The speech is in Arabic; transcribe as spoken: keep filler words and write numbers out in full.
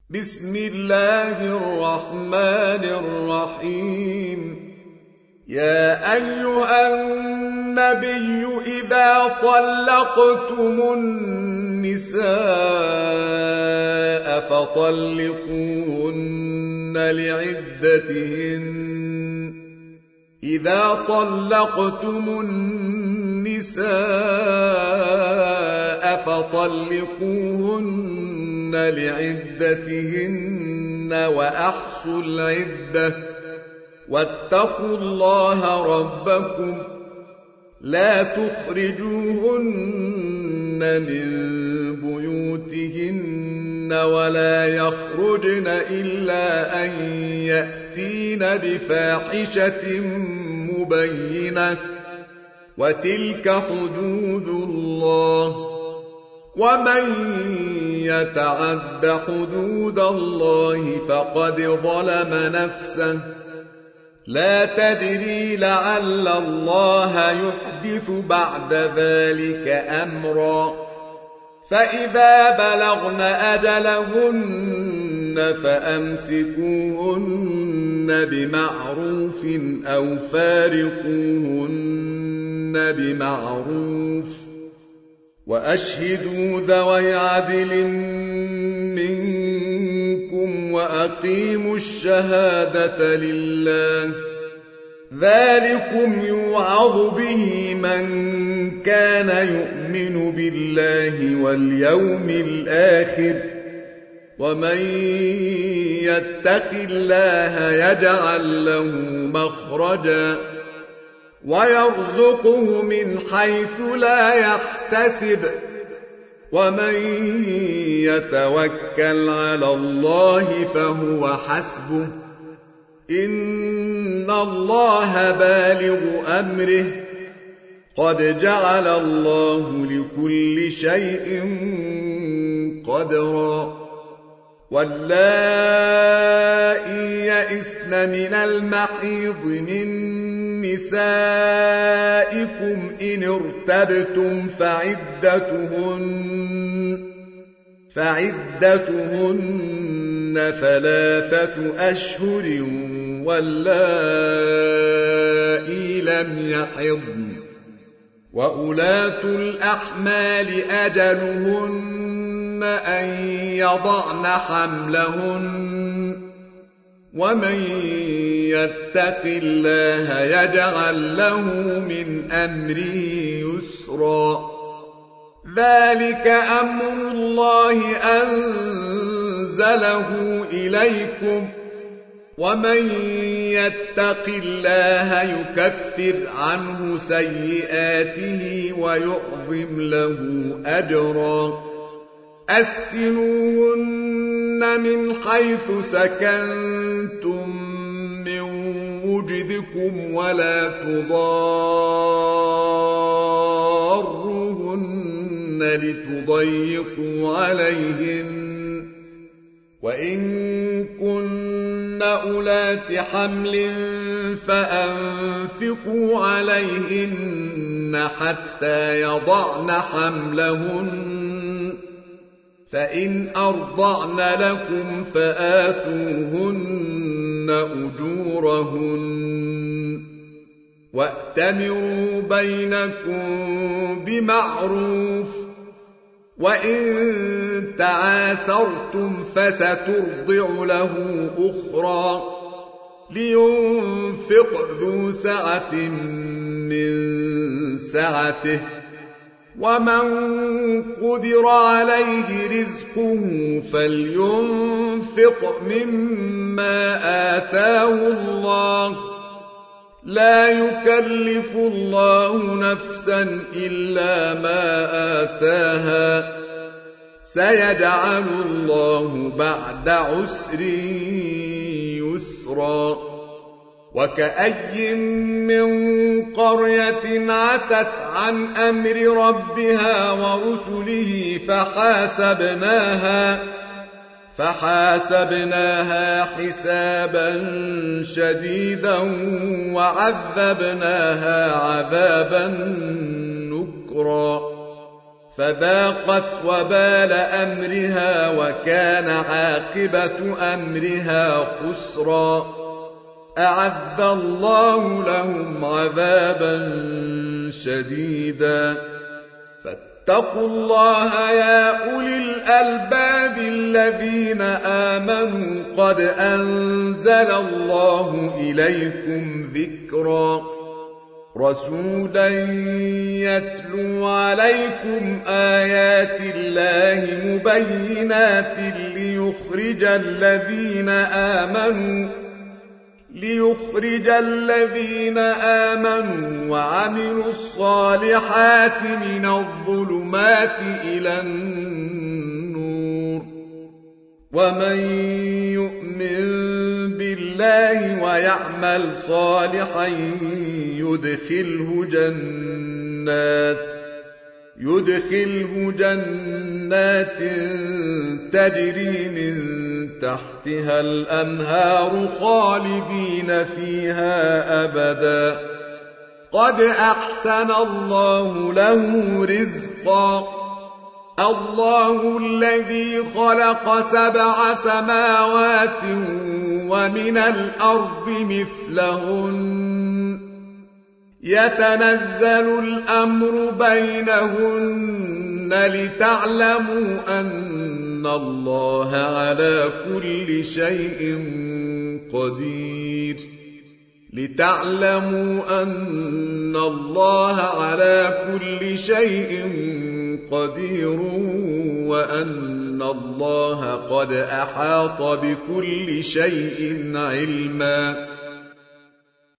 بسم الله الرحمن الرحيم. يا أيها النبي إذا طلقتم النساء فطلقوهن لعدتهن إذا طلقتم النساء فطلقوهن لعدتهن وأحصوا العدة واتقوا الله ربكم لا تخرجوهن من بيوتهن ولا يخرجن إلا أن يأتين بفاحشة مبينة وتلك حدود الله ومن يتعد حدود الله فقد ظلم نفسه لا تدري لعل الله يحدث بعد ذلك أمرا فإذا بلغن أجلهن فأمسكوهن بمعروف أو فارقوهن بمعروف وأشهدوا ذوي عدل منكم وأقيموا الشهادة لله ذلكم يوعظ به من كان يؤمن بالله واليوم الآخر ومن يتق الله يجعل له مخرجا ويرزقه من حيث لا يحتسب ومن يتوكل على الله فهو حسبه إن الله بالغ أمره قد جعل الله لكل شيء قدرا واللائي يئسن من المحيض من نسائكم إن ارتبتم فعدتهن فعدتهن ثلاثة أشهر واللائي لم يحضن وأولاة الأحمال أجلهن أن يضعن حملهن ومن يتق الله يجعل له من أمره يسرا ذلك أمر الله أنزله إليكم ومن يتق الله يكفر عنه سيئاته ويعظم له أجرا أسكنوهن من حيث سكنتم من وجدكم ولا تضاروهن لتضيقوا عليهن وإن كن أولات حمل فأنفقوا عليهن حتى يضعن حملهن فإن أرضعن لكم فآتوهن أجورهن وأتمروا بينكم بمعروف وإن تعاسرتم فسترضع له أخرى لينفق ذو سعة من سعته ومن قدر عليه رزقه فلينفق مما آتاه الله لا يكلف الله نفسا إلا ما آتاها سيجعل الله بعد عسر يسرا وكأي من قرية عتت عن أمر ربها ورسله فحاسبناها فحاسبناها حسابا شديدا وعذبناها عذابا نكرا فذاقت وبال أمرها وكان عاقبة أمرها خسرا. أعد الله لهم عذابا شديدا. فاتقوا الله يا أولي الألباب الذين آمنوا قد أنزل الله إليكم ذكرا رسولا يتلو عليكم آيات الله مبينات ليخرج الذين آمنوا ليخرج الذين آمنوا وعملوا الصالحات من الظلمات إلى النور. ومن يؤمن بالله ويعمل صالحا يدخله جنات يدخله جنات تجري من تحتها الأنهار خالدين فيها أبدا. قد أحسن الله له رزقا. الله الذي خلق سبع سماوات ومن الأرض مثلهن يتنزل الأمر بينهن لتعلموا أن الله على كل شيء قدير لتعلموا أن الله على كل شيء قدير وأن الله قد أحاط بكل شيء علما.